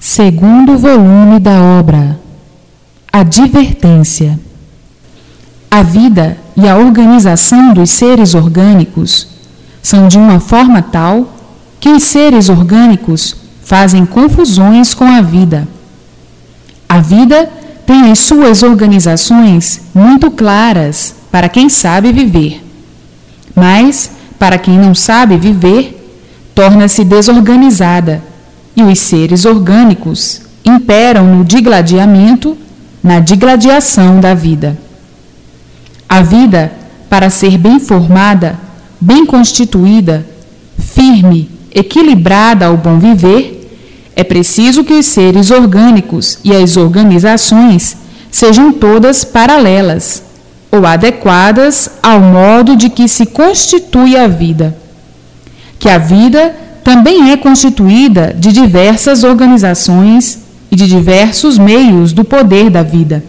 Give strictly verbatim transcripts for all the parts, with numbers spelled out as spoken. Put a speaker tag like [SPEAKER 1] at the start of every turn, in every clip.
[SPEAKER 1] Segundo volume da obra Advertência. A vida e a organização dos seres orgânicos são de uma forma tal que os seres orgânicos fazem confusões com a vida. A vida tem as suas organizações muito claras para quem sabe viver, mas, para quem não sabe viver, torna-se desorganizada e os seres orgânicos imperam no digladiamento, na digladiação da vida. A vida, para ser bem formada, bem constituída, firme, equilibrada ao bom viver, é preciso que os seres orgânicos e as organizações sejam todas paralelas ou adequadas ao modo de que se constitui a vida. Que a vida também é constituída de diversas organizações e de diversos meios do poder da vida.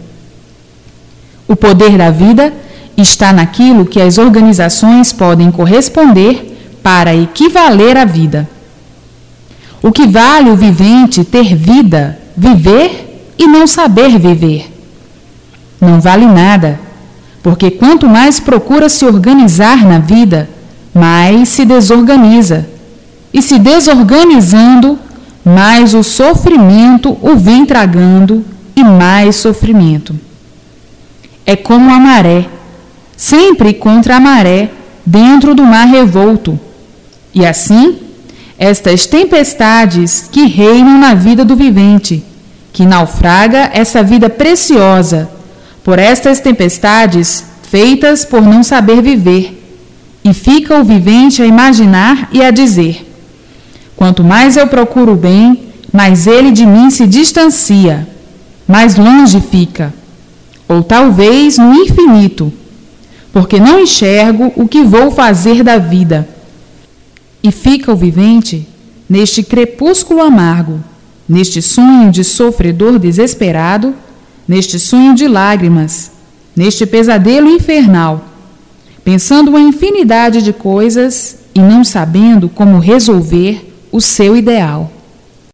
[SPEAKER 1] O poder da vida está naquilo que as organizações podem corresponder para equivaler à vida. O que vale o vivente ter vida, viver e não saber viver? Não vale nada, porque quanto mais procura se organizar na vida, mais se desorganiza. E se desorganizando, mais o sofrimento o vem tragando e mais sofrimento. É como a maré, sempre contra a maré, dentro do mar revolto. E assim, estas tempestades que reinam na vida do vivente, que naufraga essa vida preciosa, por estas tempestades feitas por não saber viver, e fica o vivente a imaginar e a dizer: quanto mais eu procuro o bem, mais ele de mim se distancia, mais longe fica, ou talvez no infinito, porque não enxergo o que vou fazer da vida. E fica o vivente neste crepúsculo amargo, neste sonho de sofredor desesperado, neste sonho de lágrimas, neste pesadelo infernal, pensando uma infinidade de coisas e não sabendo como resolver o seu ideal.